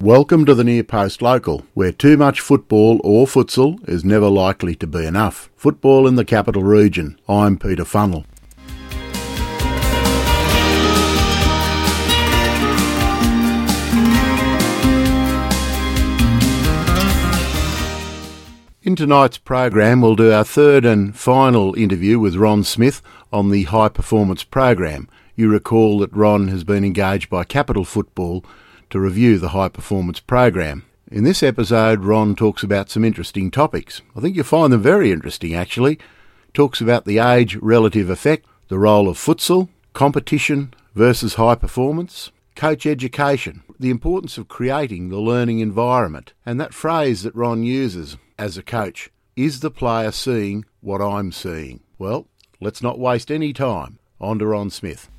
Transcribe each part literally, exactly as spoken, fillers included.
Welcome to the Near Post Local, where too much football or futsal is never likely to be enough. Football in the Capital Region. I'm Peter Funnell. In tonight's program, we'll do our third and final interview with Ron Smith on the High Performance program. You recall that Ron has been engaged by Capital Football to review the High Performance program. In this episode, Ron talks about some interesting topics. I think you'll find them very interesting, actually. Talks about the age relative effect, the role of futsal, competition versus high performance, coach education, the importance of creating the learning environment, and that phrase that Ron uses as a coach, is the player seeing what I'm seeing? Well, let's not waste any time. On to Ron Smith.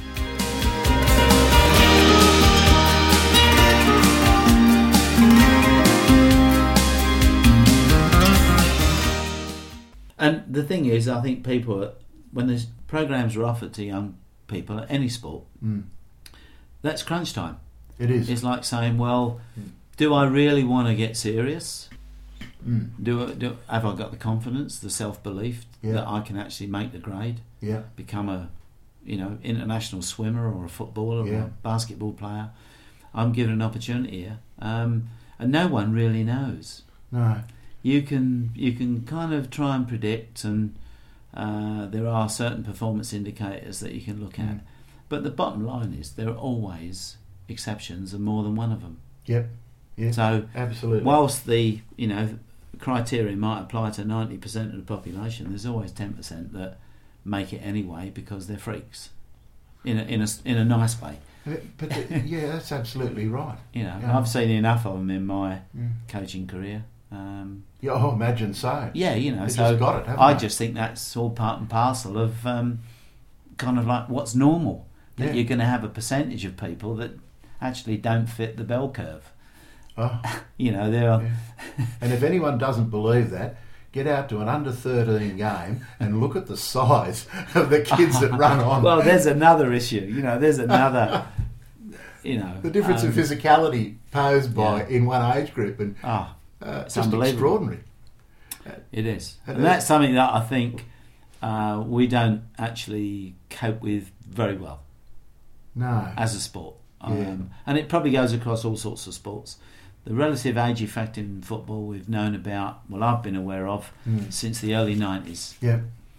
And the thing is, I think people, when there's programs are offered to young people at any sport, mm. that's crunch time. It is. It's like saying, well, mm. do I really want to get serious? Mm. Do, do have I got the confidence, the self-belief yeah. that I can actually make the grade, yeah. become a, you know, international swimmer or a footballer yeah. or a basketball player? I'm given an opportunity here, um, and no one really knows. No. You can you can kind of try and predict, and uh, there are certain performance indicators that you can look at. Mm. But the bottom line is there are always exceptions, and more than one of them. Yep. Yeah. So absolutely. Whilst the you know criteria might apply to ninety percent of the population, there's always ten percent that make it anyway because they're freaks, in a in a in a nice way. But, but the, yeah, that's absolutely right. You know, yeah. I've seen enough of them in my mm. coaching career. Um, yeah, oh, imagine so. Yeah, you know, they so just got it, haven't I they? just think that's all part and parcel of um, kind of like what's normal. That yeah. you're going to have a percentage of people that actually don't fit the bell curve. Oh. You know, there are. Yeah. And if anyone doesn't believe that, get out to an under thirteen game and look at the size of the kids that run on. Well, there's another issue. You know, there's another. You know, the difference um, in physicality posed by yeah. in one age group, and oh, uh, it's just unbelievable. extraordinary. It is, it and is. that's something that I think uh, we don't actually cope with very well. No, as a sport, yeah. um, and it probably goes across all sorts of sports. The relative age effect in football we've known about. Well, I've been aware of mm. since the early nineties. Yeah,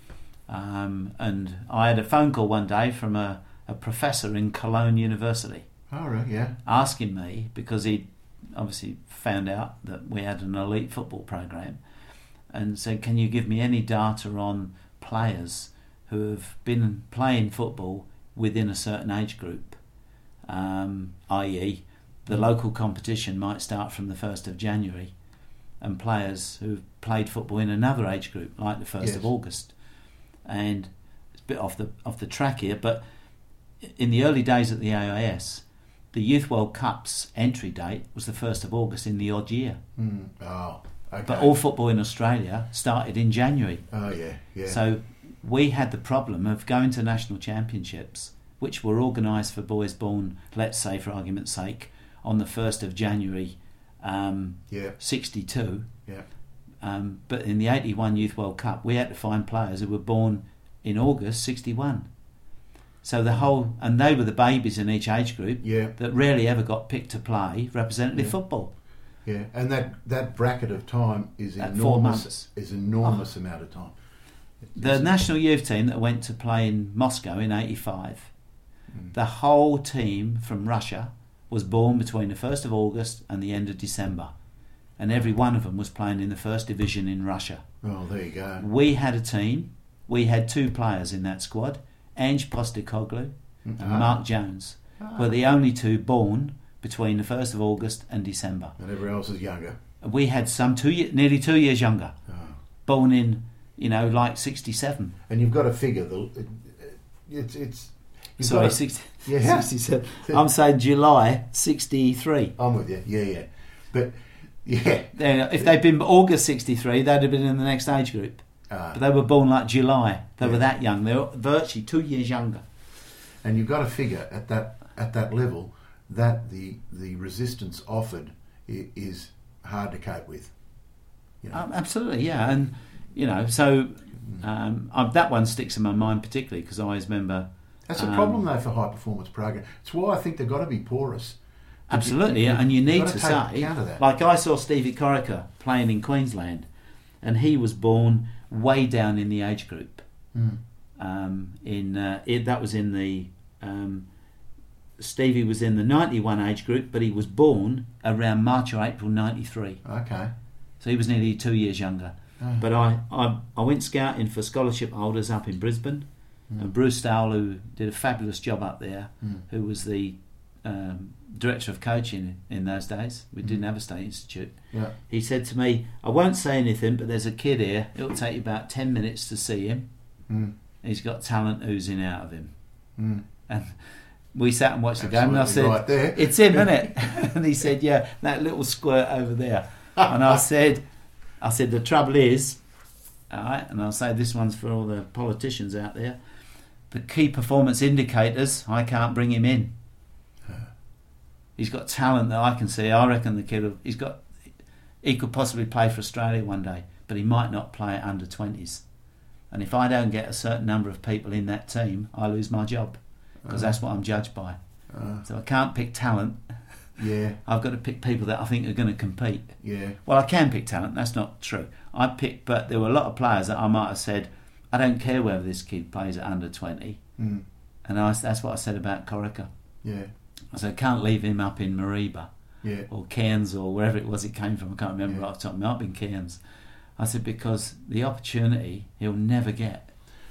um, and I had a phone call one day from a, a professor in Cologne University. Oh, right, yeah. Asking me, because he obviously found out that we had an elite football program, and said, can you give me any data on players who have been playing football within a certain age group, um, that is the local competition might start from the first of January, and players who've played football in another age group, like the first yes. of August. And it's a bit off the off the track here, but in the early days at the A I S, the Youth World Cup's entry date was the first of August in the odd year. Mm. Oh, okay. But all football in Australia started in January. Oh, yeah, yeah. So we had the problem of going to national championships, which were organised for boys born, let's say for argument's sake, on the first of January um, yeah. sixty-two. Yeah. Um, but in the eighty-one Youth World Cup, we had to find players who were born in August sixty-one. So the whole, and they were the babies in each age group yeah. that rarely ever got picked to play representative yeah. football. Yeah, and that, that bracket of time is At enormous. four months. Is enormous oh. amount of time. The national youth team that went to play in Moscow in eighty-five, mm. the whole team from Russia was born between the first of August and the end of December, and every one of them was playing in the first division in Russia. Oh, there you go. We had a team. We had two players in that squad. Ange Postecoglou and Ah. Mark Jones Ah. were the only two born between the first of August and December. And everyone else is younger. We had some two, ye- nearly two years younger, Oh. born in, you know, like sixty-seven. And you've got to figure the it, it's it's. you've Sorry, got to- sixty, yeah. sixty-seven. I'm saying July sixty-three. I'm with you. Yeah, yeah, but yeah. They- If they'd been August sixty-three, they'd have been in the next age group. Ah. But they were born like July. They Yeah. were that young. They were virtually two years younger. And you've got to figure at that at that level that the the resistance offered i- is hard to cope with. You know? Um, absolutely, yeah, and you know, so um, um, that one sticks in my mind particularly because I always remember. That's a um, problem though for high performance program. It's why I think they've got to be porous. But Absolutely, you, yeah, and you you've need got to take say, account of that. like I saw Stevie Corica playing in Queensland, and he was born way down in the age group. Mm. Um, in uh, it, that was in the um, Stevie was in the ninety-one age group, but he was born around March or April ninety-three, Okay. so he was nearly two years younger. Oh. But I, I I went scouting for scholarship holders up in Brisbane, Mm. and Bruce Dowell, who did a fabulous job up there, Mm. who was the um, director of coaching in those days. We Mm. didn't have a state institute. Yeah. He said to me, I won't say anything, but there's a kid here. It'll take you about ten minutes to see him. Mm. He's got talent oozing out of him. Mm. And we sat and watched the game, and I said, Absolutely right there. it's him, isn't it? And he said, yeah, that little squirt over there. And I said, I said, the trouble is, all right, and I'll say this one's for all the politicians out there, the key performance indicators, I can't bring him in. He's got talent that I can see. I reckon the kid, will, he's got, he could possibly play for Australia one day, but he might not play at under twenties. And if I don't get a certain number of people in that team, I lose my job, because Uh, that's what I'm judged by. uh, So I can't pick talent. yeah. I've got to pick people that I think are going to compete. Yeah. Well, I can pick talent. That's not true. I picked, but there were a lot of players that I might have said, I don't care whether this kid plays at under twenty. Mm. And I, that's what I said about Corica. Yeah. I said, I can't leave him up in Mariba Yeah. or Cairns or wherever it was he came from. I can't remember Yeah. right off the top of my head. It might have been Cairns. I said, because the opportunity he'll never get.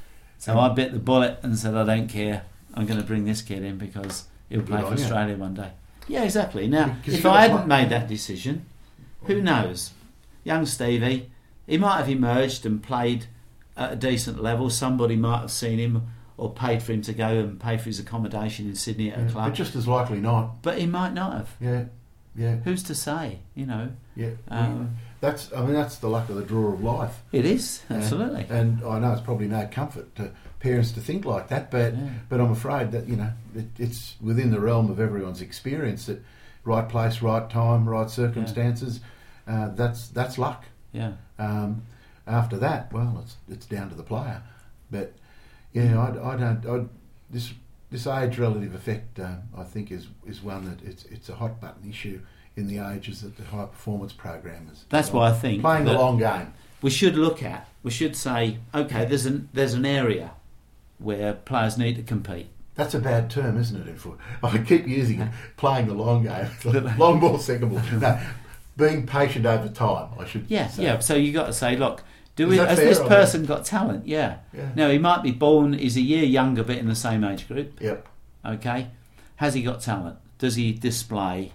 So I bit the bullet and said, I don't care. I'm going to bring this kid in because he'll play Good for on you. Australia one day. Yeah, exactly. Now, Because if you've got I to hadn't play- made that decision, who knows? Young Stevie, he might have emerged and played at a decent level. Somebody might have seen him or paid for him to go and pay for his accommodation in Sydney at Yeah. a But club. just as likely not. But he might not have. Yeah. Yeah. Who's to say? You know, Yeah. um, That's. I mean, that's the luck of the draw of life. it is Yeah. absolutely. And I know it's probably no comfort to parents to think like that, but Yeah. but I'm afraid that you know it, it's within the realm of everyone's experience that right place, right time, right circumstances. Uh, that's that's luck. Yeah. Um, after that, well, it's it's down to the player. But yeah, I, I don't. I, this this age relative effect, uh, I think, is is one that it's it's a hot button issue in the ages that the high performance program is. That's why I think playing the that long game. we should look at. We should say, okay, there's an there's an area where players need to compete. That's a bad term, isn't it, in foot? I keep using it, playing the long game. Long ball, second ball. No, being patient over time, I should Yeah, say. yeah. So you got to say, look, do Is we, that has fair this or person got talent? Yeah. Yeah. Now he might be born. He's a year younger, but in the same age group. Yep. Okay. Has he got talent? Does he display,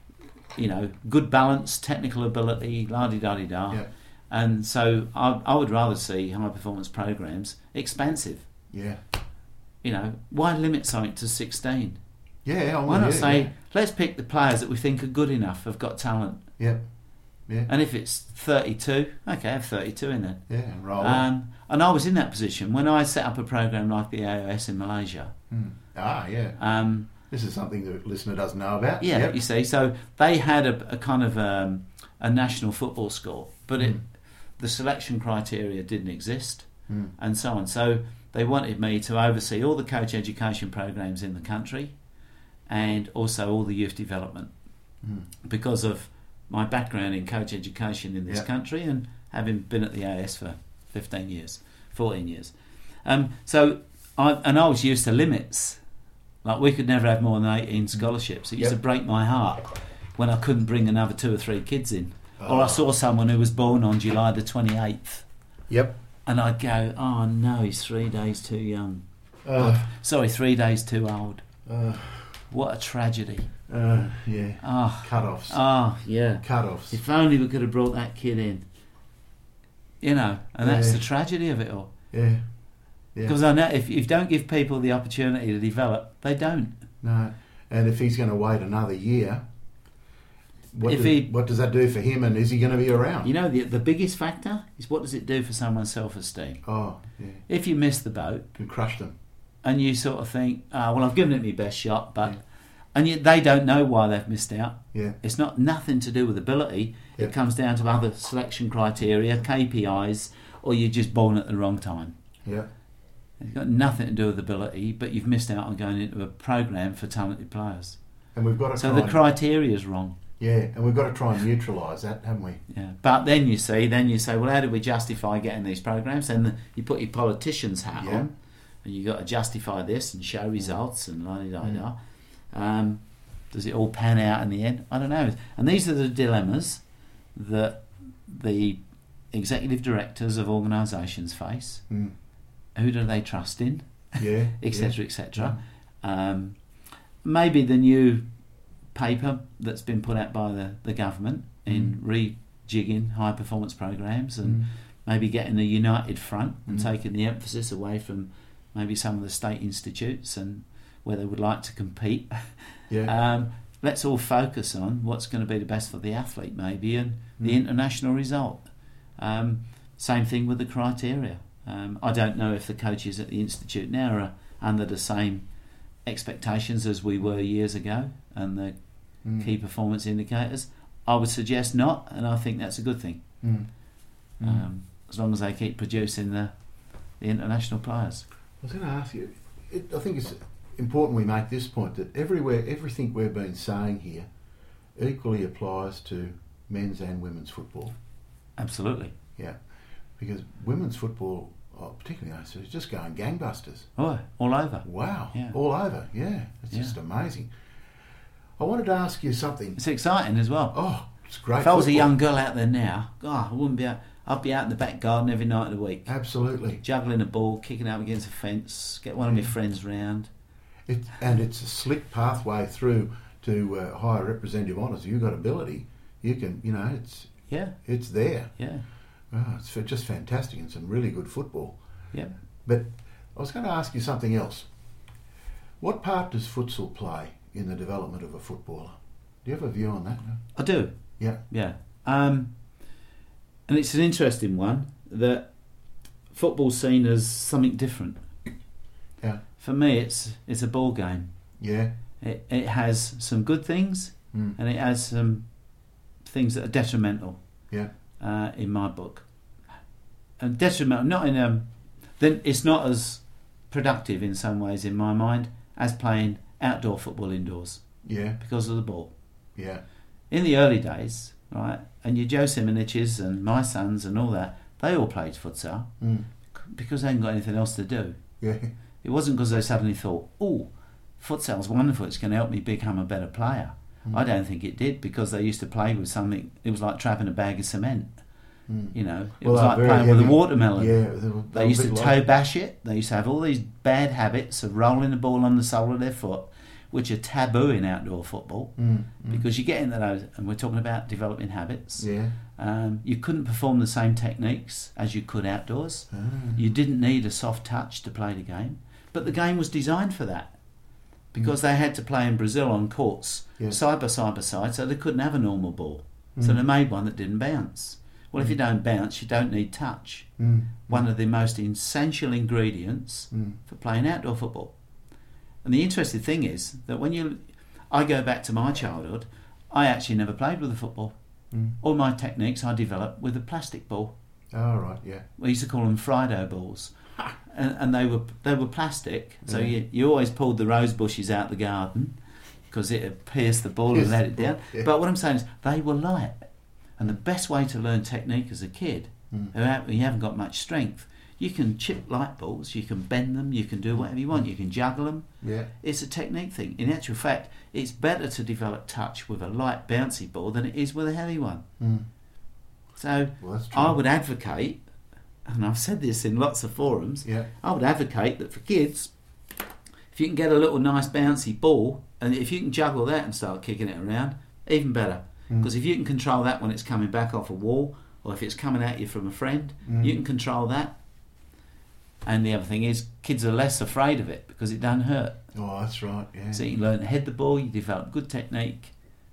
you know, good balance, technical ability, la di da di da? Yeah. And so I, I would rather see high performance programs expansive. Yeah. You know, why limit something to sixteen? Yeah, I'm Why with not you, say, yeah. let's pick the players that we think are good enough, have got talent. Yep. Yeah. And if it's thirty-two, okay, have thirty-two in there. Yeah, and roll on. Um, and I was in that position when I set up a program like the A O S in Malaysia. Hmm. Ah, yeah. Um, This is something the listener doesn't know about. yeah, Yep. you see, so they had a, a kind of um, a national football score, but it, Mm. the selection criteria didn't exist, Hmm. and so on. So they wanted me to oversee all the coach education programs in the country, and also all the youth development, Hmm. because of my background in coach education in this Yep. country and having been at the A S for fifteen years, fourteen years. Um, so, I, and I was used to limits. Like, we could never have more than eighteen scholarships. It used Yep. to break my heart when I couldn't bring another two or three kids in. Or I Oh. saw someone who was born on July the twenty-eighth, Yep. and I'd go, oh no, he's three days too young. Uh, Sorry, three days too old. uh, What a tragedy. uh, yeah. Oh, Cut-offs. oh yeah. Cut-offs. If only we could have brought that kid in. You know, and that's Yeah. the tragedy of it all. Yeah. Yeah. Because I know if, if you don't give people the opportunity to develop, they don't. No. And if he's going to wait another year, what, If does, he- what does that do for him, and is he going to be around? You know, the the biggest factor is what does it do for someone's self-esteem? Oh, yeah. If you miss the boat Can crush them. and you sort of think, oh, well, I've given it my best shot, but Yeah. and yet they don't know why they've missed out. Yeah. It's not nothing to do with ability. Yeah. It comes down to other selection criteria, K P Is, or you're just born at the wrong time. Yeah. It's got nothing to do with ability, but you've missed out on going into a program for talented players. And we've got to So try the criteria is wrong. Yeah, and we've got to try and neutralise that, haven't we? Yeah, but then you see, then you say, well, how do we justify getting these programs? And the, you put your politician's hat Yeah. on, and you got to justify this and show results and la da da Mm. da. Um, does it all pan out in the end? I don't know. And these are the dilemmas that the executive directors of organisations face. Mm. Who do they trust in? Yeah, Etc. Etc. Um, maybe the new paper that's been put out by the, the government in Mm. rejigging high performance programs and Mm. maybe getting a united front and Mm. taking the emphasis away from maybe some of the state institutes and where they would like to compete. Yeah. um, let's all focus on what's going to be the best for the athlete maybe and the Mm. international result. Um, same thing with the criteria. Um, I don't know if the coaches at the institute now are under the same expectations as we were years ago and the Mm. key performance indicators. I would suggest not, and I think that's a good thing. Mm. Mm. Um, as long as they keep producing the, the international players. I was going to ask you, it, I think it's important we make this point that everywhere, everything we've been saying here equally applies to men's and women's football. Absolutely. Yeah, because women's football, oh, particularly O C, is just going gangbusters. Oh, all over. Wow, Yeah. all over, yeah. It's Yeah. just amazing. I wanted to ask you something. It's exciting as well. Oh, it's great. if I was a football. young girl out there now, God, I wouldn't be out. I'd be out in the back garden every night of the week, Absolutely. juggling a ball, kicking up against a fence, get one of my friends round. It, and it's a slick pathway through to uh, higher representative honours. If you've got ability, you can, you know, it's Yeah, it's there. yeah, Oh, it's fa- just fantastic and some really good football. yeah. But I was going to ask you something else. What part does futsal play in the development of a footballer? Do you have a view on that? No? I do. Yeah. Yeah. Um, and it's an interesting one that football's seen as something different. Yeah. For me, it's it's a ball game. Yeah. It it has some good things Mm. and it has some things that are detrimental. Yeah. Uh, in my book, and detrimental not in um, then it's not as productive in some ways in my mind as playing outdoor football indoors Yeah. because of the ball. Yeah. In the early days, right, and your Joe Simoniches and my sons and all that, they all played futsal Mm. because they hadn't got anything else to do. Yeah. It wasn't because they suddenly thought, oh, futsal's wonderful, it's going to help me become a better player. Mm. I don't think it did because they used to play with something, it was like trapping a bag of cement. Mm. You know, it Well, was they're like very playing with a heavy. watermelon. Yeah. They, were, They were used a to bit toe like- bash it. They used to have all these bad habits of rolling the ball on the sole of their foot, which are taboo in outdoor football Mm. Mm. because you get into those, and we're talking about developing habits. Yeah. Um, you couldn't perform the same techniques as you could outdoors. Ah. You didn't need a soft touch to play the game, but the game was designed for that because they had to play in Brazil on courts Yeah. side by side by side, so they couldn't have a normal ball. So Mm. they made one that didn't bounce. Well, if you don't bounce, you don't need touch. Mm. One of the most essential ingredients Mm. for playing outdoor football. And the interesting thing is that when you, I go back to my childhood, I actually never played with a football. Mm. All my techniques I developed with a plastic ball. Oh, right. Yeah. We used to call them Frido balls, and, and they were they were plastic. So Yeah. you you always pulled the rose bushes out the garden because it had pierced the ball Pierced and let the it ball, down. yeah. But what I'm saying is they were light, and the best way to learn technique as a kid, Mm. who ha- you haven't got much strength, you can chip light balls, you can bend them, you can do whatever you want, you can juggle them. Yeah. It's a technique thing. In actual fact, it's better to develop touch with a light bouncy ball than it is with a heavy one. Mm. So Well, that's true. I would advocate, and I've said this in lots of forums, Yeah. I would advocate that for kids, if you can get a little nice bouncy ball, and if you can juggle that and start kicking it around, even better. Mm. Because if you can control that when it's coming back off a wall, or if it's coming at you from a friend, Mm. you can control that. And the other thing is, kids are less afraid of it because it doesn't hurt. Oh, that's right. Yeah. So you learn to head the ball, you develop good technique.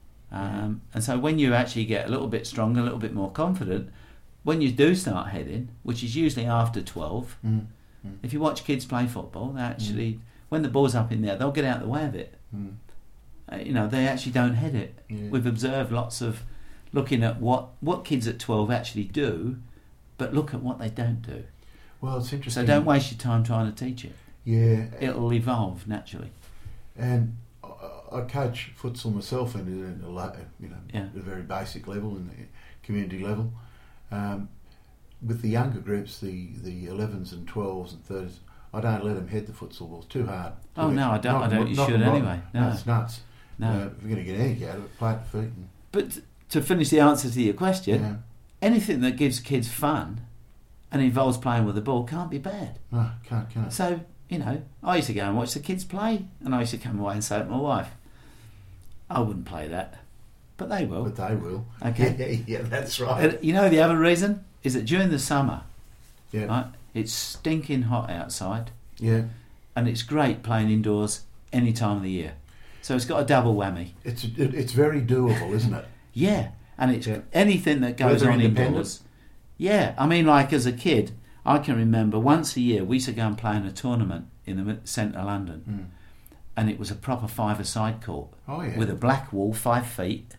Um, and so when you actually get a little bit stronger, a little bit more confident, when you do start heading, which is usually after twelve, Mm. if you watch kids play football, they actually, when the ball's up in there, they'll get out of the way of it. Mm. uh, you know, they actually don't head it. Yeah. We've observed lots of looking at what, what kids at twelve actually do, but look at what they don't do. Well, it's interesting. So don't waste your time trying to teach it. Yeah. It'll evolve naturally. And I coach futsal myself, and at a, you know, Yeah. at a very basic level, in the community level. Um, with the younger groups, the, the elevens and twelves and thirties, I don't let them head the futsal ball. It's too hard. Oh Too no, I don't. not, I don't. You not should modern. anyway. No, no, it's nuts. no. Uh, if you're going to get anything out of it, play at the feet. And, But to finish the answer to your question, yeah. anything that gives kids fun and involves playing with the ball can't be bad. No, can't, can't. So, you know, I used to go and watch the kids play, and I used to come away and say to my wife, I wouldn't play that, but they will. But they will. Okay. Yeah, yeah, that's right. And you know the other reason is that during the summer, Yeah. right, it's stinking hot outside, Yeah. and it's great playing indoors any time of the year. So it's got a double whammy. It's it, it's very doable, isn't it? Yeah, and it's Yeah. anything that goes Weather on independent. indoors. Yeah, I mean, like as a kid, I can remember once a year we used to go and play in a tournament in the centre of London, Mm. and it was a proper five-a-side court Oh, yeah. with a black wall, five feet,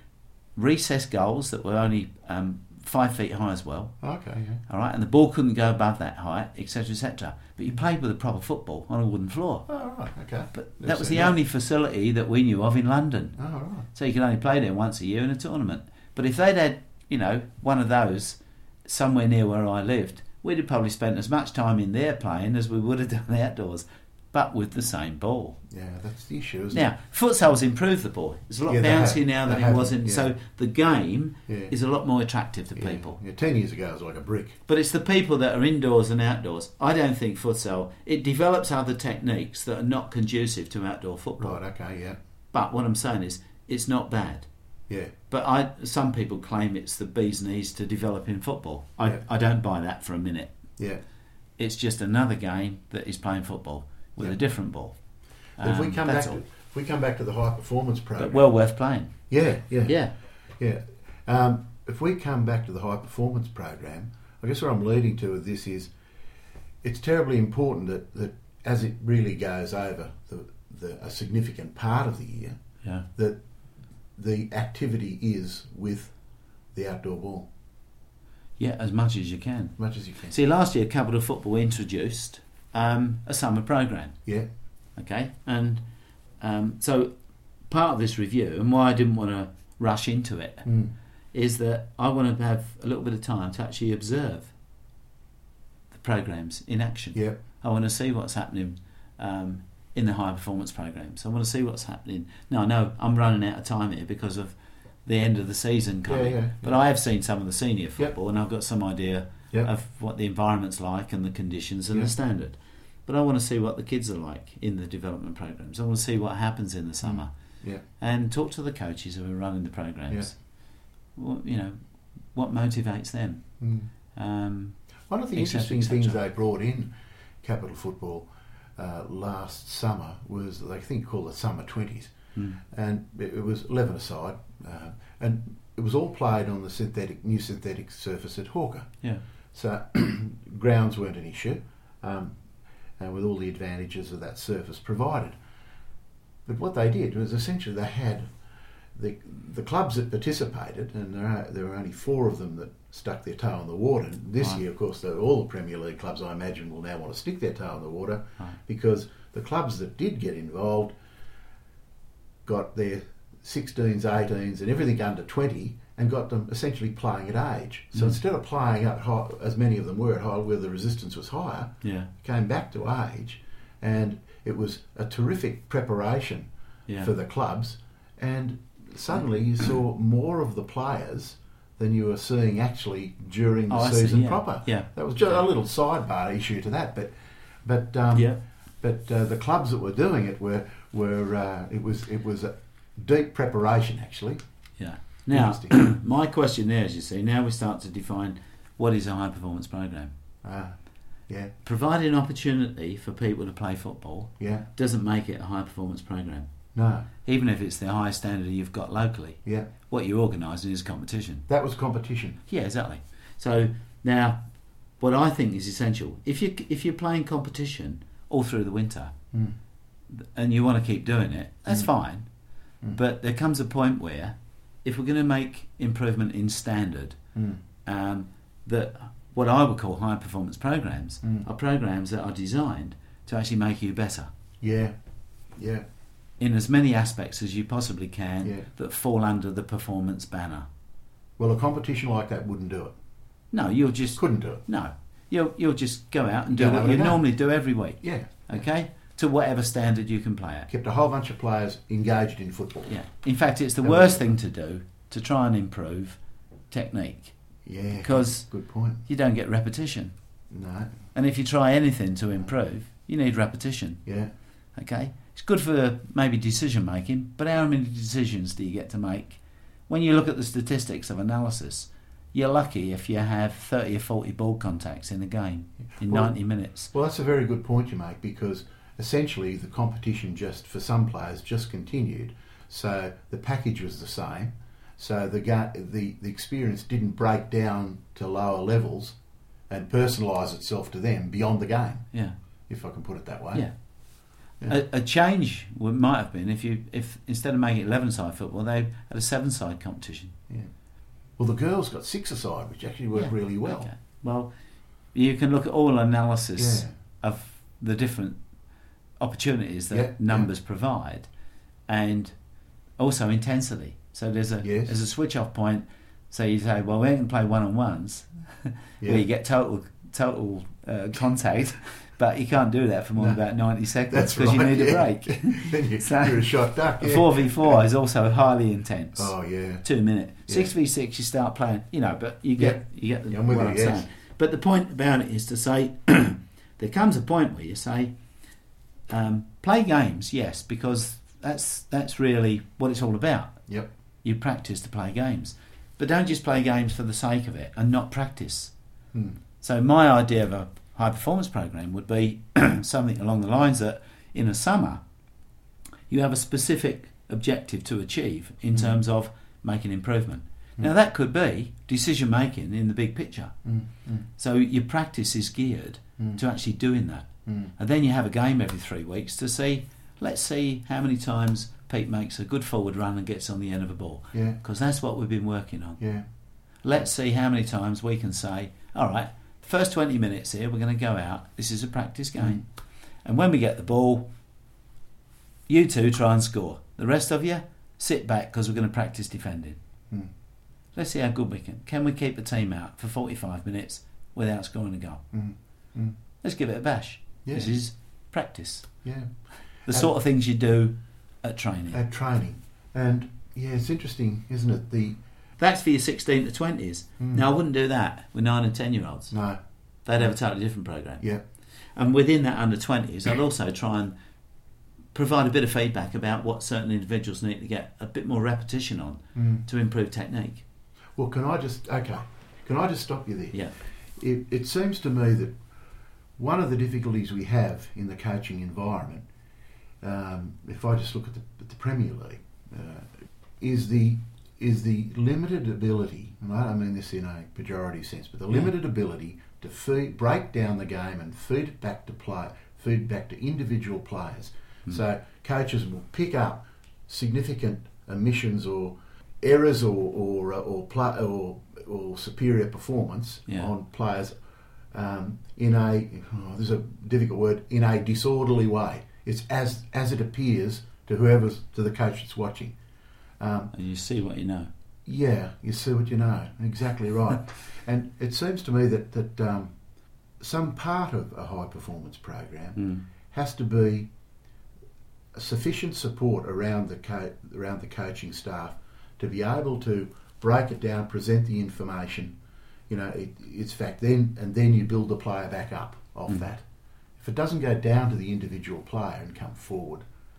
recessed goals that were only um, five feet high as well. Okay, yeah. All right, and the ball couldn't go above that height, et cetera, et cetera. But you played with a proper football on a wooden floor. Oh, right, okay. But Never that was seen the only facility that we knew of in London. Oh, right. So you could only play there once a year in a tournament. But if they'd had, you know, one of those somewhere near where I lived, we'd have probably spent as much time in there playing as we would have done outdoors, but with the same ball. Yeah, that's the issue, isn't Now, futsal's improved the ball. It's a lot Yeah, they have. bouncier now than They it have, was in. yeah. So the game it? Yeah. is a lot more attractive to yeah. people. Yeah, ten years ago it was like a brick. But it's the people that are indoors and outdoors. I don't think futsal, it develops other techniques that are not conducive to outdoor football. Right, okay, yeah. But what I'm saying is, it's not bad. Yeah. But I, some people claim it's the bee's knees to develop in football. I, Yeah. I don't buy that for a minute. Yeah. It's just another game that is playing football with Yeah. a different ball. But if we Um, come back that's to all. if we come back to the high performance program. But well worth playing. yeah, yeah. Yeah. Yeah. Um, if we come back to the high performance program, I guess where I'm leading to with this is it's terribly important that, that as it really goes over the, the a significant part of the year, Yeah. that the activity is with the outdoor ball Yeah, as much as you can. as much as you can. See, last year Capital Football introduced um, a summer program. Yeah. Okay, and um, so part of this review, and why I didn't want to rush into it, Mm. is that I want to have a little bit of time to actually observe the programs in action. Yeah. I want to see what's happening um, in the high performance programs. I want to see what's happening. Now I know I'm running out of time here because of the end of the season coming, Yeah, yeah, but yeah. I have seen some of the senior football, and I've got some idea Yep. of what the environment's like and the conditions and Yeah. the standard. But I want to see what the kids are like in the development programs. I want to see what happens in the summer, Yeah. and talk to the coaches who are running the programs. Well, you know, what motivates them. Mm. Um, One of the et cetera, interesting et cetera. things they brought in Capital Football uh, last summer was they think called the Summer Twenties, mm, and it, it was eleven aside, uh, and it was all played on the synthetic new synthetic surface at Hawker. yeah, So grounds weren't an issue, um, and with all the advantages of that surface provided. But what they did was essentially they had the the clubs that participated, and there are, there were only four of them that stuck their toe in the water. And this Right. year, of course, the, all the Premier League clubs, I imagine, will now want to stick their toe in the water Right. because the clubs that did get involved got their sixteens, eighteens, and everything under twenty, and got them essentially playing at age. So Mm. instead of playing at high, as many of them were at high, where the resistance was higher, yeah, came back to age, and it was a terrific preparation yeah. for the clubs, and suddenly you saw more of the players than you were seeing actually during the Oh, I see, season yeah. proper. Yeah. That was just a little sidebar issue to that, but but um, Yeah. but uh, the clubs that were doing it were were uh, it was it was a deep preparation actually. Yeah. Now, Interesting. my question there is, you see, now we start to define what is a high performance program. Ah, yeah, Providing an opportunity for people to play football yeah, doesn't make it a high performance program. no, Even if it's the highest standard you've got locally, yeah. what you're organising is competition. That was competition. Yeah, exactly. So now, what I think is essential, if you if you're playing competition all through the winter Mm. and you want to keep doing it, that's Mm. fine. Mm. But there comes a point where, if we're going to make improvement in standard, Mm. um, that what I would call high performance programs Mm. are programs that are designed to actually make you better Yeah. Yeah. in as many aspects as you possibly can Yeah. that fall under the performance banner. Well, a competition like that wouldn't do it. No, you'll just Couldn't do it. no, you'll you'll just go out and do Go and what have a you go. normally do every week. Yeah. Okay, to whatever standard you can play at. Kept a whole bunch of players engaged in football. Yeah. In fact, it's the That worst was- thing to do to try and improve technique Yeah. because Good point. you don't get repetition. No. And if you try anything to improve, you need repetition. Yeah. Okay, it's good for maybe decision making, but how many decisions do you get to make? When you look at the statistics of analysis, you're lucky if you have thirty or forty ball contacts in a game in Well- ninety minutes. Well, that's a very good point you make, because essentially the competition just, for some players, just continued. So the package was the same. So the ga- the, the experience didn't break down to lower levels and personalise itself to them beyond the game, Yeah, if I can put it that way. yeah. Yeah. A, a change would, might have been if you if instead of making it eleven-side football, they had a seven-side competition. Yeah. Well, the girls got six-a-side, which actually worked Yeah, really well. Okay. Well, you can look at all analysis Yeah. of the different opportunities that Yeah, numbers provide, and also intensity. So there's a Yes. there's a switch off point. So you say, well, we can play one on ones Yeah. where you get total total uh, contact, but you can't do that for more than No. about ninety seconds That's because right, you need yeah. a break. Then you, So- you're a shot duck. A Yeah. four v four is also highly intense. Oh, yeah. Two minute. Yeah. Six v six, you start playing. You know, but you get you get the, Yeah, I'm with what you, I'm yes. saying. But the point about it is to say there comes a point where you say um, play games, yes, because that's that's really what it's all about. Yep. You practice to play games, but don't just play games for the sake of it and not practice. Hmm. So my idea of a high performance program would be something along the lines that in a summer you have a specific objective to achieve in Mm. terms of making improvement. Mm. Now that could be decision making in the big picture. Mm. Mm. So your practice is geared Mm. to actually doing that. Mm. And then you have a game every three weeks to see, let's see how many times Pete makes a good forward run and gets on the end of a ball. Yeah. Because that's what we've been working on. Yeah. Let's see how many times we can say, all right, first twenty minutes here, we're going to go out. This is a practice game. And when we get the ball, you two try and score. The rest of you, sit back because we're going to practice defending. Mm. Let's see how good we can. Can we keep the team out for forty-five minutes without scoring a goal? Mm. Mm. Let's give it a bash. Yeah. This is practice. Yeah. The sort of things you do at training. At training. And yeah, it's interesting, isn't it? The That's for your sixteen to twenties. Mm. Now, I wouldn't do that with nine and ten year olds. no. They'd have a totally different program. Yeah. And within that under twenties, I'd also try and provide a bit of feedback about what certain individuals need to get a bit more repetition on Mm. to improve technique. Well, can I just okay? Can I just stop you there? Yeah. It, it seems to me that one of the difficulties we have in the coaching environment, um, if I just look at the, at the Premier League, uh, is the is the limited ability, and I don't mean this in a pejorative sense, but the Yeah. limited ability to feed, break down the game and feed it back to play, feed back to individual players. Mm. So coaches will pick up significant omissions or errors or or uh, or, pla or or superior performance Yeah. on players um, in a oh, there's a difficult word in a disorderly way. It's as as it appears to whoever's to the coach that's watching. Um, And you see what you know. yeah, you see what you know. Exactly right. And it seems to me that that um, some part of a high performance program Mm. has to be sufficient support around the co- around the coaching staff to be able to break it down, present the information. You know, it, it's fact. Then and then you build the player back up off Mm. that. If it doesn't go down to the individual player and come forward,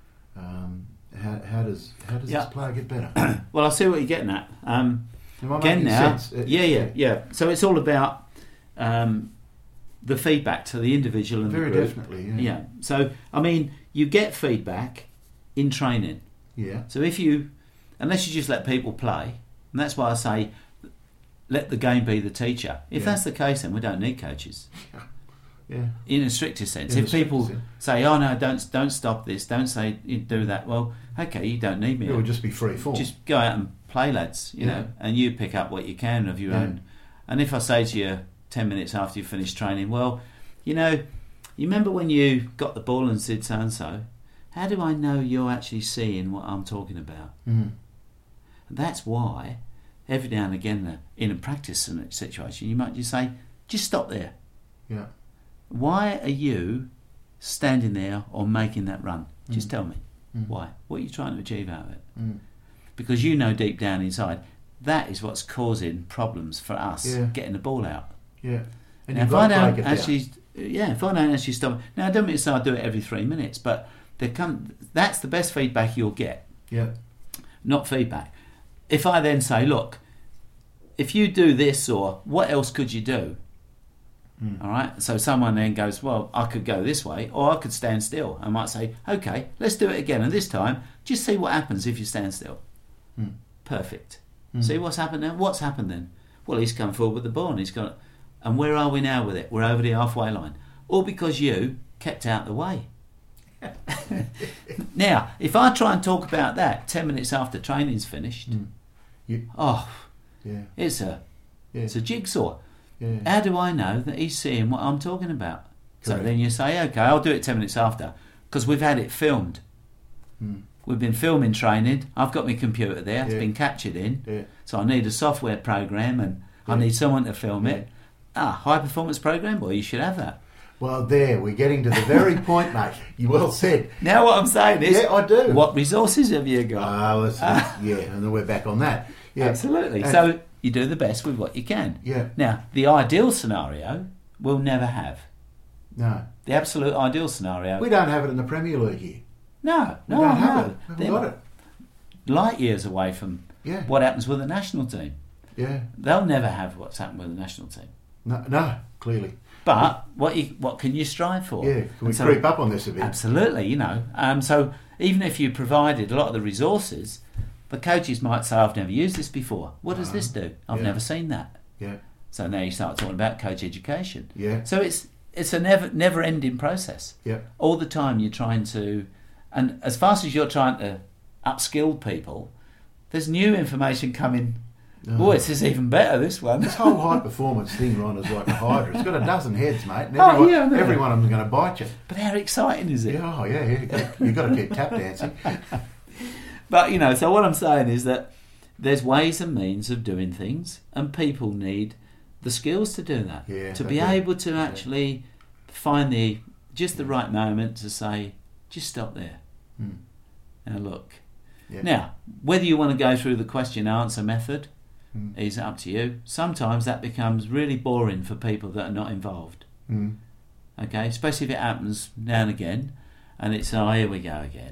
um, how, how does how does Yeah. this player get better? Well, I see what you're getting at. Um, Am I again making now, sense? Uh, yeah, yeah, yeah. So it's all about um, the feedback to the individual and Very the group. definitely. Yeah. Yeah. So I mean, you get feedback in training. Yeah. So if you, unless you just let people play, and that's why I say, let the game be the teacher. If Yeah. that's the case, then we don't need coaches. Yeah. In a stricter sense. In if the people stricter sense. say, oh no, don't don't stop this, don't say you do that, well, okay, you don't need me. It would just be free form. Just go out and play, lads, you Yeah. know, and you pick up what you can of your Yeah. own. And if I say to you ten minutes after you finish training, well, you know, you remember when you got the ball and said so-and-so, how do I know you're actually seeing what I'm talking about? Mm. And that's why every now and again uh, in a practice situation you might just say, just stop there. Yeah. Why are you standing there or making that run? Just Mm. tell me. Mm. Why? What are you trying to achieve out of it? Mm. Because you know deep down inside that is what's causing problems for us Yeah. getting the ball out. Yeah. And Now, you've if I got to don't break it down. actually, yeah, if I don't actually stop. Now, I don't mean to say I do it every three minutes, but there come. That's the best feedback you'll get. Yeah. Not feedback. If I then say, look, if you do this, or what else could you do? Mm. All right. So someone then goes, well, I could go this way, or I could stand still. I might say, okay, let's do it again, and this time, just see what happens if you stand still. Mm. Perfect. Mm. See what's happened now? What's happened then? Well, he's come forward with the ball and he's got. And where are we now with it? We're over the halfway line. All because you kept out the way. Now, if I try and talk about that ten minutes after training's finished, Mm. You, oh, yeah. it's a Yeah. it's a jigsaw. Yeah. How do I know that he's seeing what I'm talking about? So Correct. then you say, okay, I'll do it ten minutes after, because we've had it filmed. Mm. We've been filming training. I've got my computer there. It's Yeah. been captured in. Yeah. So I need a software program and I Yeah. need someone to film Yeah. it. Ah, high performance program? Well, you should have that. Well, there, we're getting to the very point, mate. You well said. Now what I'm saying is, Yeah, I do. what resources have you got? Ah, well, that's- yeah, and then we're back on that. Yeah. Absolutely. And- So you do the best with what you can. Yeah. Now, the ideal scenario we'll never have. No. The absolute ideal scenario. We don't have it in the Premier League here. no, We no, don't have no. it. We They're haven't got it. light years away from Yeah. what happens with the national team. Yeah. They'll never have what's happened with the national team. No, no, clearly. But what you, what can you strive for? Yeah. Can we And so- creep up on this a bit? Absolutely, you know. Um, so even if you provided a lot of the resources, the coaches might say, I've never used this before. What does Uh, this do? I've yeah. never seen that. Yeah. So now you start talking about coach education. Yeah. So it's it's a never never ending process. Yeah. All the time you're trying to, and as fast as you're trying to upskill people, there's new information coming. Oh. Boy, this is even better, this one. This whole high performance thing, Ron, is like a hydra. It's got a dozen heads, mate. And Oh, everyone, yeah, I know. every one of them's going to bite you. But how exciting is it? Yeah, oh, yeah, yeah. You've got to keep tap dancing. But, you know, so what I'm saying is that there's ways and means of doing things, and people need the skills to do that. Yeah, to they be do. able to actually find the just the right moment to say, just stop there. Hmm. Now look. Yeah. Now, whether you want to go through the question answer method Hmm. is up to you. Sometimes that becomes really boring for people that are not involved. Hmm. Okay, especially if it happens now and again, and it's oh here we go again.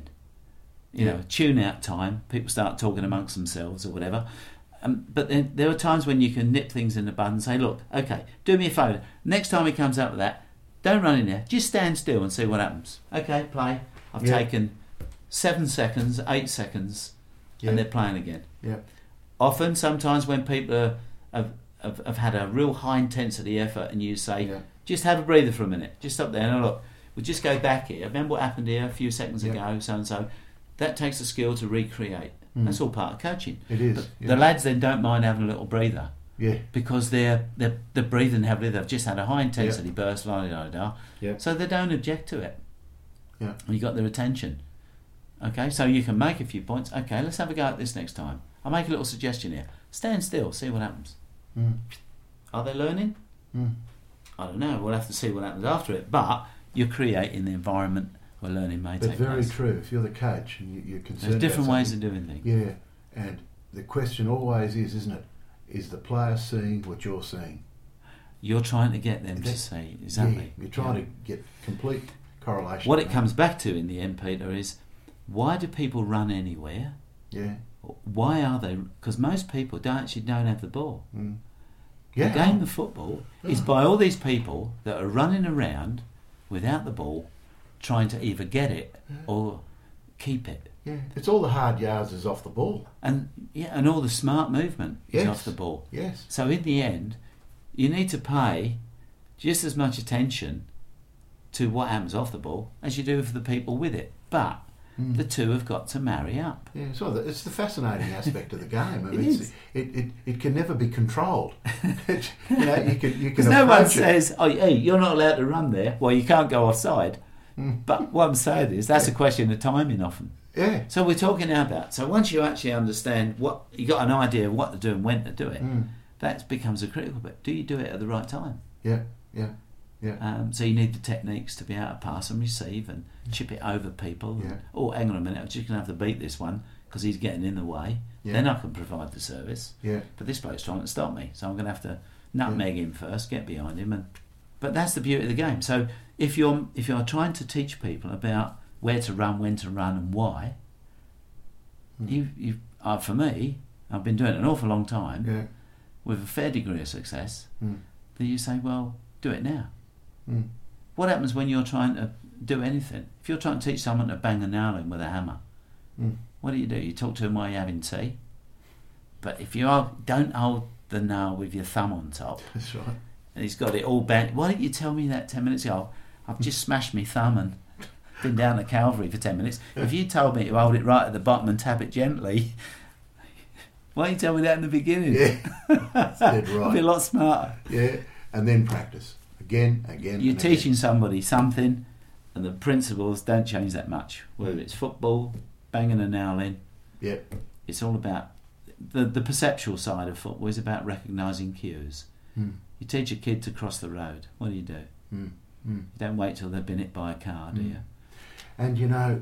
You Yeah. know, tune out time. People start talking amongst themselves or whatever. Um, but then there are times when you can nip things in the bud and say, look, okay, do me a favour. Next time he comes up with that, don't run in there. Just stand still and see what happens. Okay, play. I've Yeah. taken seven seconds, eight seconds, Yeah. and they're playing again. Yeah. Often, sometimes when people are, have, have, have had a real high intensity effort and you say, Yeah. just have a breather for a minute, just stop there and look, we'll just go back here. Remember what happened here a few seconds Yeah. ago, so and so. That takes a skill to recreate. Mm. That's all part of coaching. It is. But yeah. the lads then don't mind having a little breather Yeah. because they're they're, they're breathing heavily. They've just had a high intensity burst, la da da. Yeah. So they don't object to it. Yeah. You got their attention. Okay, so you can make a few points. Okay, let's have a go at this next time. I'll make a little suggestion here. Stand still, see what happens. Mm. Are they learning? Mm. I don't know. We'll have to see what happens after it. But you're creating the environment where learning may But take very place. true. If you're the coach and you, you're concerned, There's different about ways of something- doing things. Yeah, and the question always is, isn't it? Is the player seeing what you're seeing? You're trying to get them to That- see exactly. Yeah, you're trying Yeah. to get complete correlation. What it comes back to in the end, Peter, is why do people run anywhere? Yeah. Why are they? Because most people don't actually don't have the ball. Mm. Yeah. The game of football is Oh. by all these people that are running around without the ball, trying to either get it or keep it. Yeah. It's all the hard yards is off the ball. And yeah, and all the smart movement is Yes. off the ball. Yes. So in the end, you need to pay just as much attention to what happens off the ball as you do for the people with it. But mm. the two have got to marry up. Yeah, so it's the fascinating aspect of the game. I mean, it, it's, is. It, it it can never be controlled. It, you know, you can you can. No one it. says, "Oh, hey, you're not allowed to run there." Well, you can't go offside. Mm. But what I'm saying is that's yeah. a question of timing often. Yeah. So we're talking now about. So once you actually understand what you got an idea of what to do and when to do it, mm. that becomes a critical bit. Do you do it at the right time? Yeah. Yeah. Yeah. Um, so you need the techniques to be able to pass and receive and chip it over people. Yeah. And, oh, hang on a minute, I'm just going to have to beat this one because he's getting in the way. Yeah. Then I can provide the service. Yeah. But this bloke's trying to stop me, so I'm going to have to nutmeg yeah. him first, get behind him, and. But that's the beauty of the game. So if you're if you're trying to teach people about where to run, when to run, and why, mm. you you uh, for me, I've been doing it an awful long time yeah. with a fair degree of success. Mm. That you say, well, do it now. Mm. What happens when you're trying to do anything? If you're trying to teach someone to bang a nail in with a hammer, mm. what do you do? You talk to them while you're having tea. But if you are, don't hold the nail with your thumb on top. That's right. And he's got it all bent. Why didn't you tell me that ten minutes ago? I've just smashed my thumb and been down to Calvary for ten minutes. If you told me to hold it right at the bottom and tap it gently, why didn't you tell me that in the beginning? Yeah, that's dead right. I'd be a lot smarter. Yeah, and then practice. Again, again, You're and teaching again. somebody something, and the principles don't change that much. Whether it's football, banging a nail in, yeah, it's all about the the perceptual side of football is about recognising cues. Mm. You teach a kid to cross the road. What do you do? Mm. Mm. You don't wait till they've been hit by a car, do mm. you? And you know,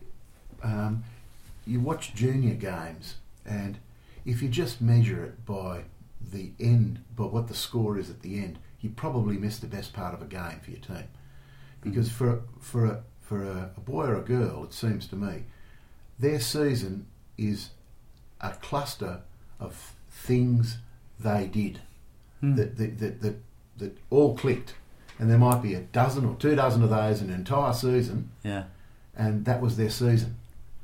um, you watch junior games, and if you just measure it by the end, by what the score is at the end, you probably miss the best part of a game for your team. Because mm. for for a for a, a boy or a girl, it seems to me, their season is a cluster of things they did mm. that, that that that that all clicked, and there might be a dozen or two dozen of those in an entire season. Yeah, and that was their season.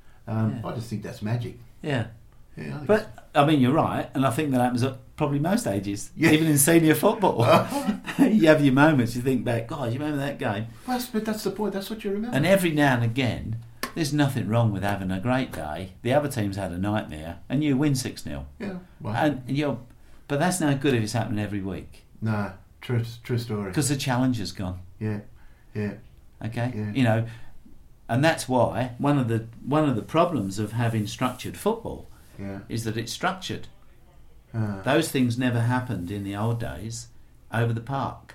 Um, yeah. I just think that's magic. Yeah. Yeah, I but I mean, you're right, and I think that happens at probably most ages, yeah. even in senior football. You have your moments, you think back, God, you remember that game? Well, but that's the point, that's what you remember. And every now and again, there's nothing wrong with having a great day. The other team's had a nightmare, and you win six nil. Yeah, well, and you're, but that's no good if it's happening every week. No, true, true story. Because the challenge has gone. Yeah, yeah. Okay, yeah. you know, and that's why one of the one of the problems of having structured football yeah. is that it's structured. Uh, Those things never happened in the old days over the park.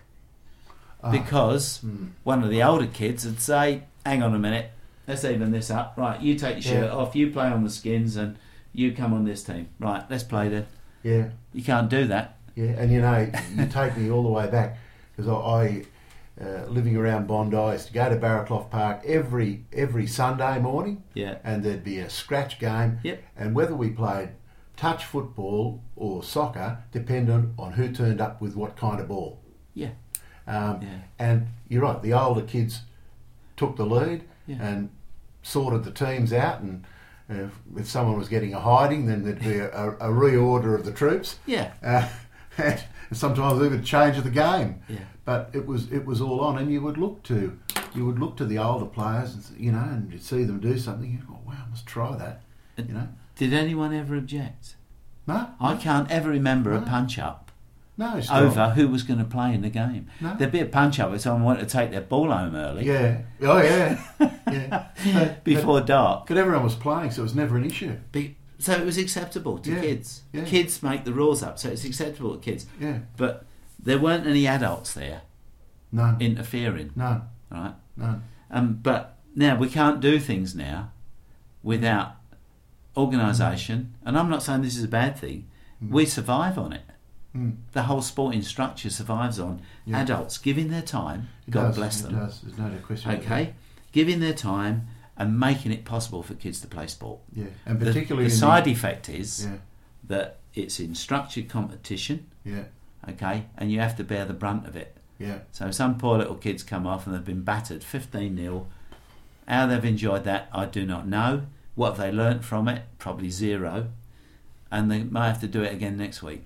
uh, Because mm. one of the older kids would say, hang on a minute, let's even this up. Right, you take your shirt yeah. off, you play on the skins, and you come on this team. Right, let's play then. Yeah. You can't do that. Yeah, and you know, you take me all the way back, because I, I uh, living around Bondi, I used to go to Barraclough Park every every Sunday morning, Yeah. and there'd be a scratch game, Yep. and whether we played touch football or soccer depended on who turned up with what kind of ball. Yeah. Um, Yeah. And you're right, the older kids took the lead Yeah. and sorted the teams out, and uh, if someone was getting a hiding, then there'd be a, a, a reorder of the troops. Yeah. Uh, and sometimes even a change of the game. Yeah. But it was it was all on, and you would look to you would look to the older players, and you know, and you'd see them do something. You go, wow, I must try that. You know. Did anyone ever object? No. I can't ever remember No. a punch up No. It's over not. who was going to play in the game. No. There'd be a punch up if someone wanted to take their ball home early. Yeah. Oh yeah. Yeah. But, Before dark. But everyone was playing, so it was never an issue. Be, so it was acceptable to Yeah, kids. yeah. Kids make the rules up, so it's acceptable to kids. Yeah. But there weren't any adults there None. interfering, None. right? None. Um, but now we can't do things now without organisation, and I'm not saying this is a bad thing. Mm. We survive on it. Mm. The whole sporting structure survives on Yeah. adults giving their time. It God does, bless it them. does. There's no question. about Okay, giving their time and making it possible for kids to play sport. that. Yeah. And The, particularly the in side the, effect is Yeah. that it's in structured competition. Yeah. Okay, and you have to bear the brunt of it. Yeah. So some poor little kids come off and they've been battered fifteen nil. How they've enjoyed that, I do not know. What have they learnt from it? Probably zero. And they may have to do it again next week.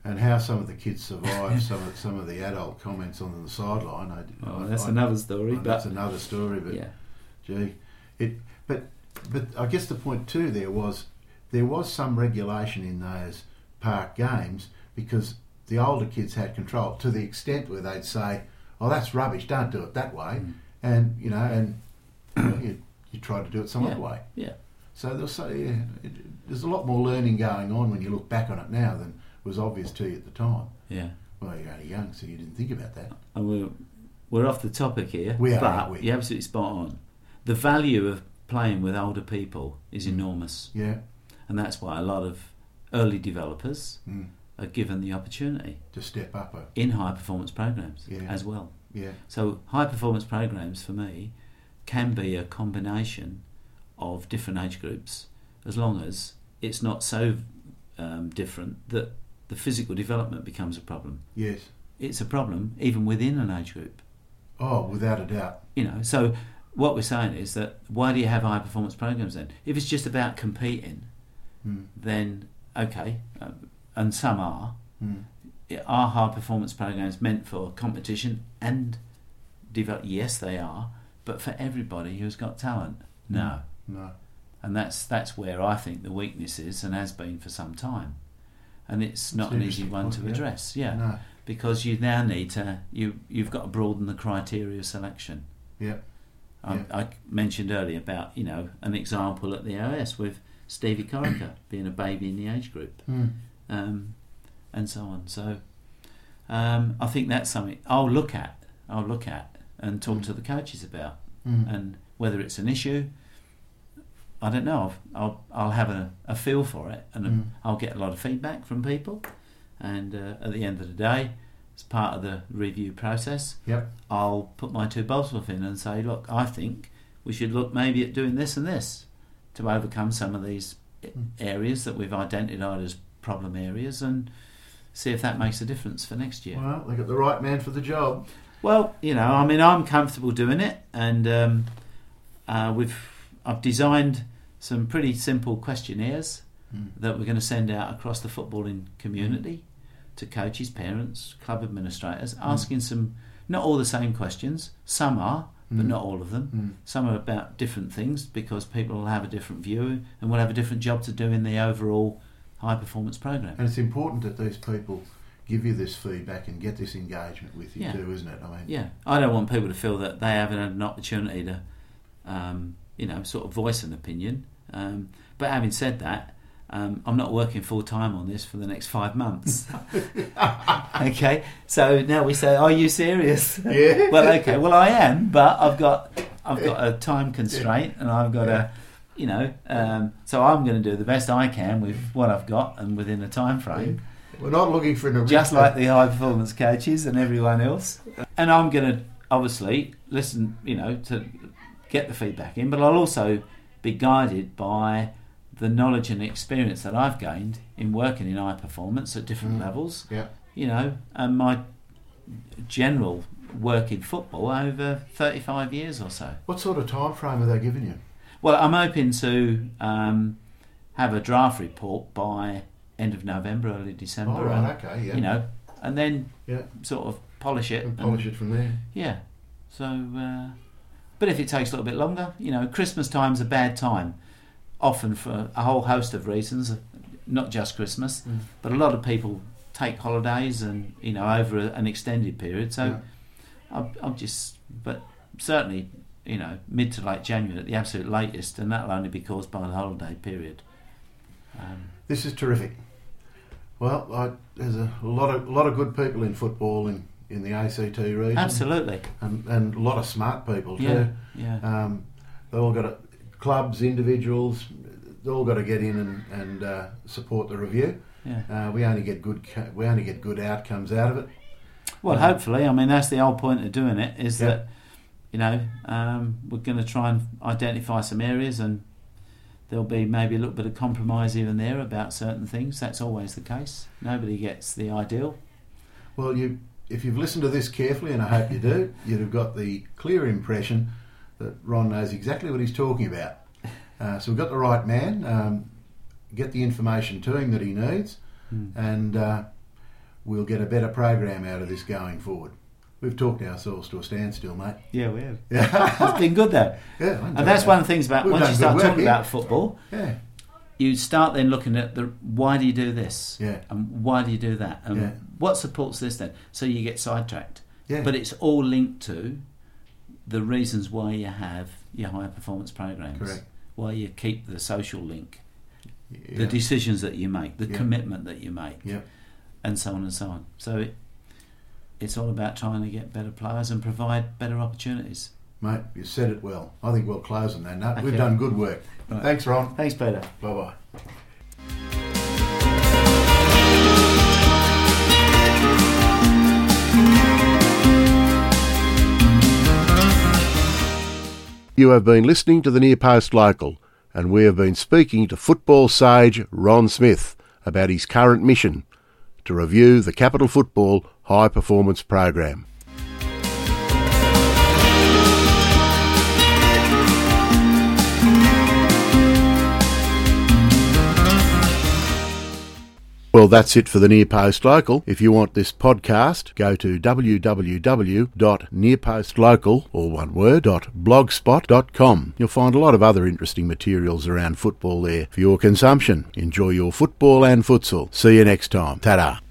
And how some of the kids survive some of some of the adult comments on the sideline. I, oh, I, that's I, another story. I, but that's another story. But yeah. gee, it. But but I guess the point too there was there was some regulation in those park games because the older kids had control to the extent where they'd say, "Oh, that's rubbish. Don't do it that way," mm. and you know, and you, know, you, you try to do it some yeah. other way. Yeah. So there's so yeah, it, there's a lot more learning going on when you look back on it now than was obvious to you at the time. Yeah. Well, you're only young, so you didn't think about that. And we're, we're off the topic here. We are, but aren't we? You're absolutely spot on. The value of playing with older people is enormous. Yeah. And that's why a lot of early developers mm. are given the opportunity to step up a, in high performance programs yeah. as well. Yeah. So high performance programs for me can be a combination of different age groups as long as it's not so um, different that the physical development becomes a problem. Yes. It's a problem even within an age group. Oh, without a doubt. You know, so what we're saying is that why do you have high performance programs then? If it's just about competing, mm. then okay, uh, and some are. Mm. Are high performance programs meant for competition and develop? Yes, they are. But for everybody who's got talent, no. No. And that's that's where I think the weakness is and has been for some time. And it's not That's an easy one point, to yeah. address, yeah. No. Because you now need to you you've got to broaden the criteria of selection. Yeah. I, yeah. I mentioned earlier about, you know, an example at the O S with Stevie Corica being a baby in the age group, mm. um, and so on. So um, I think that's something I'll look at. I'll look at and talk mm. to the coaches about, mm. and whether it's an issue. I don't know. I'll I'll, I'll have a, a feel for it, and mm. I'll get a lot of feedback from people. And uh, at the end of the day, as part of the review process, yep. I'll put my two bolts off in and say, look, I think we should look maybe at doing this and this to overcome some of these mm. areas that we've identified as problem areas, and see if that makes a difference for next year. Well, they got the right man for the job. Well, you know, I mean, I'm comfortable doing it, and um, uh, we've I've designed some pretty simple questionnaires mm. that we're going to send out across the footballing community mm. to coaches, parents, club administrators, mm. asking some, not all the same questions. Some are, mm. but not all of them. Mm. Some are about different things because people will have a different view and will have a different job to do in the overall high performance program. And it's important that these people give you this feedback and get this engagement with you yeah. too, isn't it? I mean, yeah, I don't want people to feel that they haven't had an opportunity to, um, you know, sort of voice an opinion. Um, but having said that, um, I'm not working full time on this for the next five months. Okay, so now we say, "Are you serious?" Yeah. Well, okay, well I am, but I've got I've got a time constraint, and I've got yeah. a, you know, um, so I'm going to do the best I can with what I've got and within a time frame. Yeah. We're not looking for an Just like the high performance coaches and everyone else, and I'm going to obviously listen, you know, to get the feedback in, but I'll also be guided by the knowledge and experience that I've gained in working in high performance at different mm. levels. Yeah. You know, and my general work in football over thirty-five years or so. What sort of time frame are they giving you? Well, I'm hoping to um, have a draft report by end of November, early December. Oh, right, and, okay, yeah. You know, and then yeah. sort of polish it. And polish and, it from there. Yeah. So, uh, but if it takes a little bit longer, you know, Christmas time's a bad time, often for a whole host of reasons, not just Christmas, mm. but a lot of people take holidays and, you know, over a, an extended period. So, yeah. I'll, I'll just, but certainly, you know, mid to late January at the absolute latest, and that'll only be caused by the holiday period. Um, this is terrific. Well, I, there's a lot of lot of good people in football in, in the A C T region. Absolutely. And, and a lot of smart people too. Yeah, yeah. Um, they all got to, clubs, individuals, they all got to get in and, and uh, support the review. Yeah. Uh, we only get good we only get good outcomes out of it. Well, um, hopefully. I mean, that's the whole point of doing it, is yeah. that, you know, um, we're going to try and identify some areas, and there'll be maybe a little bit of compromise here and there about certain things. That's always the case. Nobody gets the ideal. Well, you, if you've listened to this carefully, and I hope you do, you'd have got the clear impression that Ron knows exactly what he's talking about. Uh, so we've got the right man. Um, get the information to him that he needs, mm. and uh, we'll get a better program out of this going forward. We've talked ourselves to a standstill, mate. Yeah, we have. Yeah. It's been good though. Yeah, and that's that. one of the things about We've once you start work, talking yeah. about football, yeah. you start then looking at the why do you do this? Yeah. And why do you do that? And Yeah. what supports this then? So you get sidetracked. Yeah. But it's all linked to the reasons why you have your high performance programs. Correct. Why you keep the social link, Yeah. the decisions that you make, the Yeah. commitment that you make, Yeah. and so on and so on. So it, it's all about trying to get better players and provide better opportunities. Mate, you said it well. I think we'll close on that note. We've Okay. done good work. Right. Thanks, Ron. Thanks, Peter. Bye-bye. You have been listening to the Near Post Local, and we have been speaking to football sage Ron Smith about his current mission to review the Capital Football High Performance Program. Well, that's it for the Near Post Local. If you want this podcast, go to w w w dot nearpostlocal, or one word, .blogspot dot com. You'll find a lot of other interesting materials around football there for your consumption. Enjoy your football and futsal. See you next time. Ta-da.